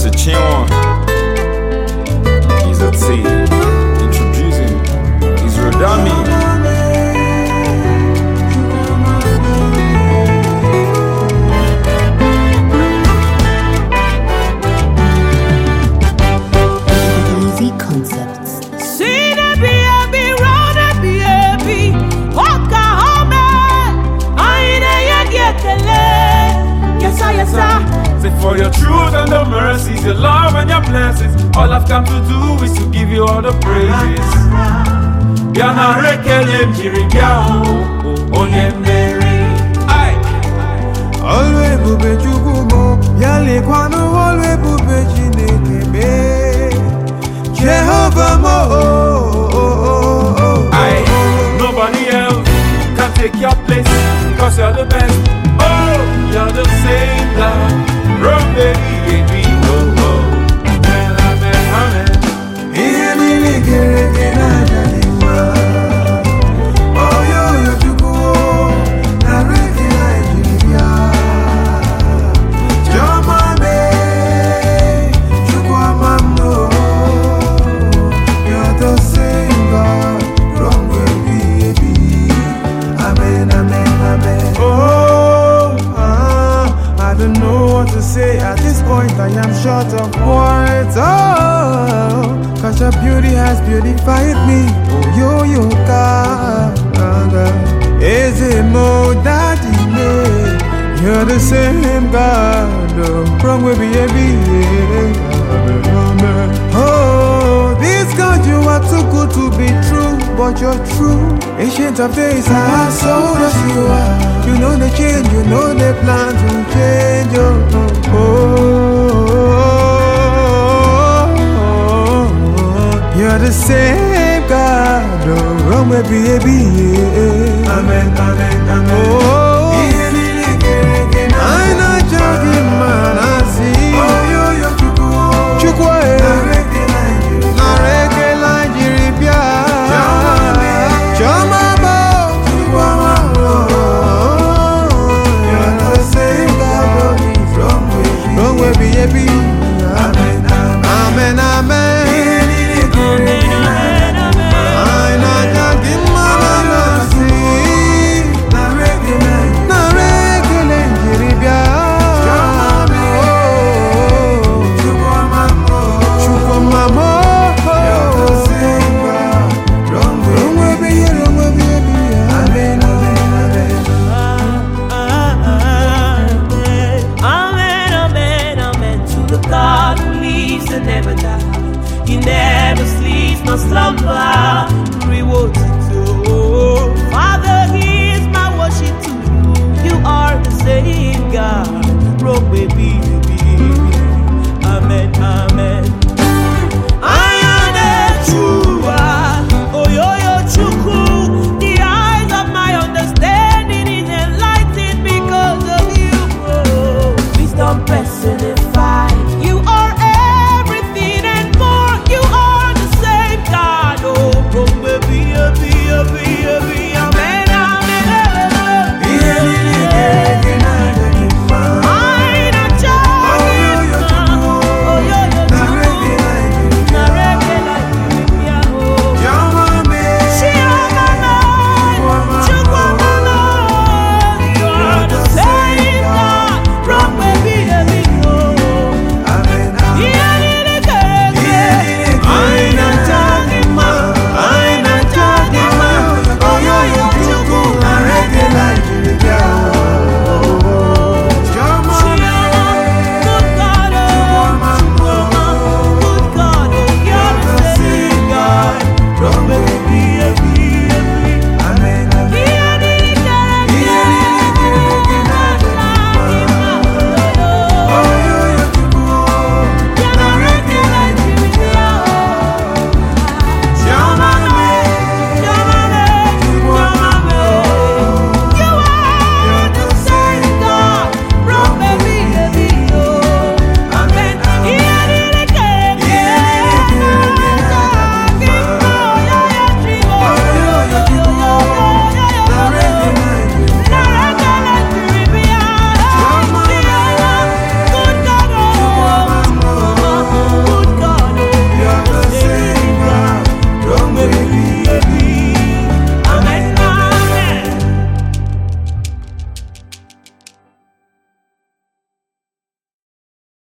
Mr. Chinwan, he's a T. Introducing, he's Rodami. Easy Concepts. See the baby, round the baby, walk home. I ain't get the leg. Yes, sir. Say for your truth and your mercies, your love and your blessings, all I've come to do is to give you all the praises. Yana rekelem jirigao, onyemeri. Always bube chukumo, yale kwano always bube chinekebe. Jehovah mo, nobody else can take your place, cause you're the best. Oh, you're the same God. Run, baby, oh, oh. Amen, amen. Ini kere na jaliwa. Oh, yo chukumo, na reki Nigeria. Joma me, chukwa mamno. You're the same God, wrong baby. Amen, amen, amen. Oh, I don't know what to say at this point. I am short of words. Oh, cause your beauty has beautified me. Oh, yo, God. Is it more daddy? You're the same God. Oh, wrong with baby. Oh, this God, you are too good to be true, but you're true. Ancient of days, I saw as you are. You know the change, you know the plan to change. You're the same God. Oh, wrong with baby. Amen, amen, amen.